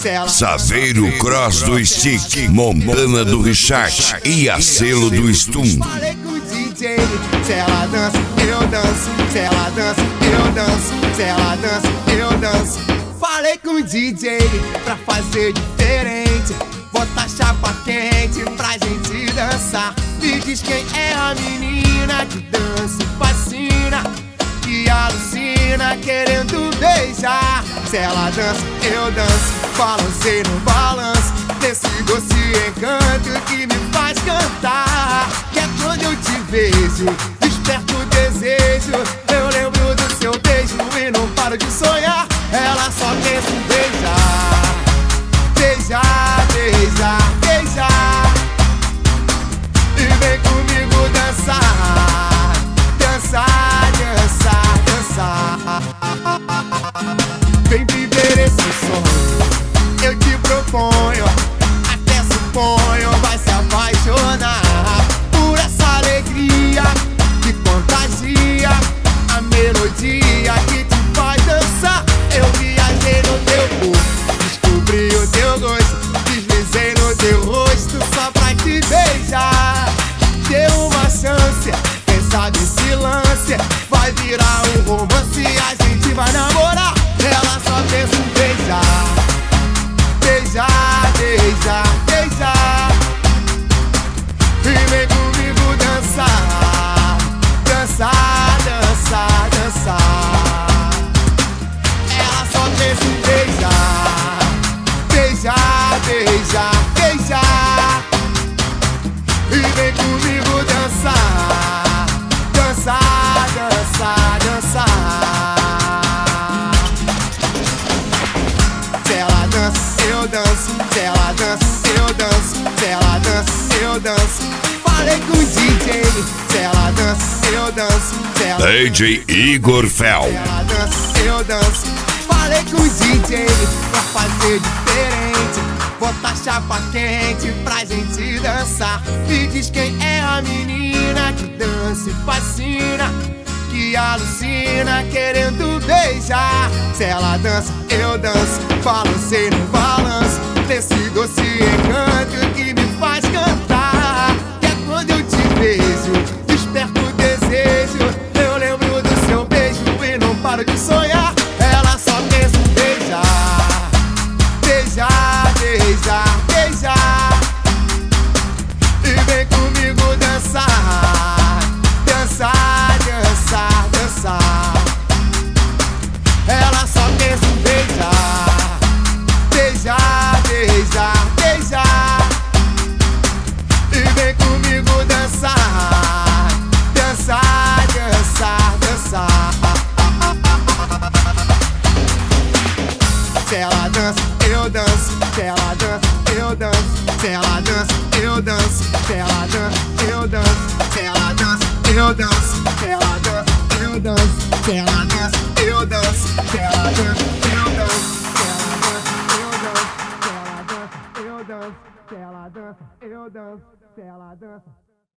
Saveiro Cross do Stick, Montana do Richard e a selo do Stum. Falei com o DJ, se ela dança, eu danço. Se ela dança, eu danço. Se ela dança, eu danço. Falei com o DJ pra fazer diferente, bota chapa quente pra gente dançar. Me diz quem é a menina que dança e fascina, que alucina querendo beijar. Se ela dança, eu danço. Balancei no balanço desse doce encanto que me faz cantar. Que é quando eu te vejo, desperto o desejo. Eu lembro do seu beijo e não paro de sonhar. Ela só pensa em beijar, beijar, beijar, beijar. E vem comigo dançar, dançar, dançar, dançar. Vem viver esse sonho, eu te proponho, até suponho, vai se apaixonar por essa alegria que contagia, a melodia que te faz dançar. Eu viajei no teu corpo, descobri o teu gosto, deslizei no teu rosto só pra te beijar. Dê uma chance, quem sabe se lance, vai virar um romance, a gente vai namorar. Ela só pensa em beijar, beijar, beijar, beijar. E vem comigo dançar, dançar, dançar, dançar. Ela só pensa em beijar, beijar, beijar, beijar. E vem comigo dançar, dançar, dançar, dançar. Se ela dança, eu danço. Se ela dança, eu danço. Se ela dança, eu danço. Falei com o DJ. Se ela dança, eu danço. Se ela DJ Igor Fel. Se ela dança, eu danço. Falei com o DJ pra fazer diferente, botar chapa quente pra gente dançar. Me diz quem é a menina que dança e fascina, que alucina querendo beijar. Se ela dança, eu danço. Balancei no balanço desse doce encanto que me faz cantar. Que é quando eu te vejo, desperto o desejo. Eu lembro do seu beijo e não paro de sonhar. Ela só pensa em beijar, beijar, beijar, beijar. E vem comigo dançar, dançar, dançar, dançar. Ela só pensa em beijar, beijar, beijar, beijar. E vem comigo dançar, dançar, dançar, dançar. Se ela dança, eu danço. Se ela dança, eu danço. Se ela dança, eu danço. Se ela dança, eu danço. Se ela dança, eu danço. Se ela dança, eu danço. Se ela dança, eu danço. Se ela dança, eu danço. Se ela dança, eu danço. Se ela dança, eu danço. Se ela dança, eu danço. Se ela dança.